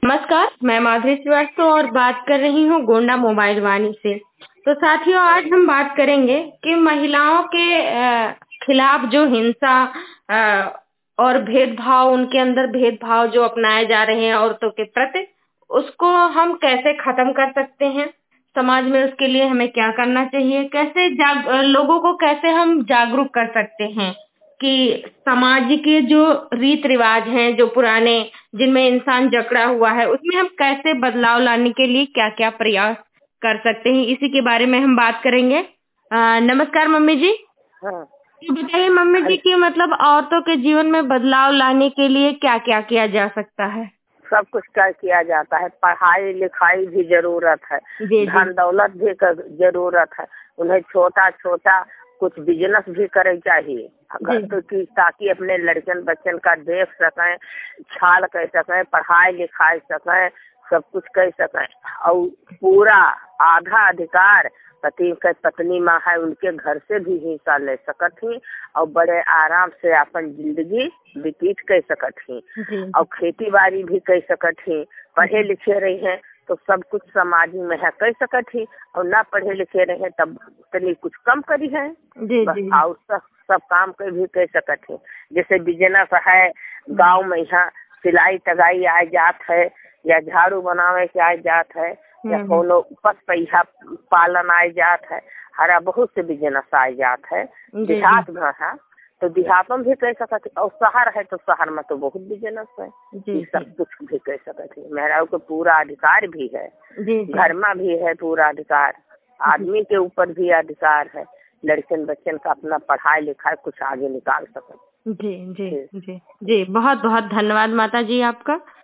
नमस्कार, मैं माधुरी श्रीवास्तव और बात कर रही हूँ गोंडा मोबाइल वाणी से। तो साथियों, आज हम बात करेंगे कि महिलाओं के खिलाफ जो हिंसा और भेदभाव, उनके अंदर भेदभाव जो अपनाए जा रहे हैं औरतों के प्रति, उसको हम कैसे खत्म कर सकते हैं। समाज में उसके लिए हमें क्या करना चाहिए, कैसे लोगों को कैसे हम जागरूक कर सकते हैं कि समाज के जो रीत रिवाज हैं, जो पुराने, जिनमें इंसान जकड़ा हुआ है, उसमें हम कैसे बदलाव लाने के लिए क्या क्या प्रयास कर सकते हैं, इसी के बारे में हम बात करेंगे। नमस्कार मम्मी जी। हाँ। तो बताइए मम्मी जी कि मतलब औरतों के जीवन में बदलाव लाने के लिए क्या क्या किया जा सकता है। सब कुछ क्या किया जाता है, पढ़ाई लिखाई भी जरूरत है, जी जी धन दौलत भी जरूरत है। उन्हें छोटा छोटा कुछ बिजनेस भी करे चाहिए जी तो कि ताकि अपने लड़कन बच्चन का देख सकें, ख्याल कर सकें, पढ़ाई लिखाई सकें, सब कुछ कर सकें। और पूरा आधा अधिकार पति के पत्नी माँ है उनके घर से भी हिस्सा ले सकत ही और बड़े आराम से अपन जिंदगी व्यतीत कर सकत ही जी और खेती बाड़ी भी कर सकत ही। पढ़े लिखे रही हैं तो सब कुछ समाज में है कर सकत ही, और ना पढ़े लिखे रहे हैं तब तनी कुछ कम करी है जी बस। जी और सब काम कर भी कर सकत ही। जैसे बिजनेस है गांव में, यहाँ सिलाई तगाई आ जात है, या झाड़ू बनावे के आ जात है, या कोनो पस पैसा पालन आ जात है, हरा बहुत से बिजनेस आ जात है। जी देहात में है तो देहात में भी कर सकते, और शहर है तो शहर में तो बहुत बिजनेस है। जी ये सब कुछ भी कर सकते हैं। महिलाओं को पूरा अधिकार भी है, जी घर में भी है पूरा अधिकार, आदमी के ऊपर भी अधिकार है। लड़कन बच्चन का अपना पढ़ाई लिखाई कुछ आगे निकाल सके। जी जी जी जी, बहुत बहुत धन्यवाद माता जी आपका।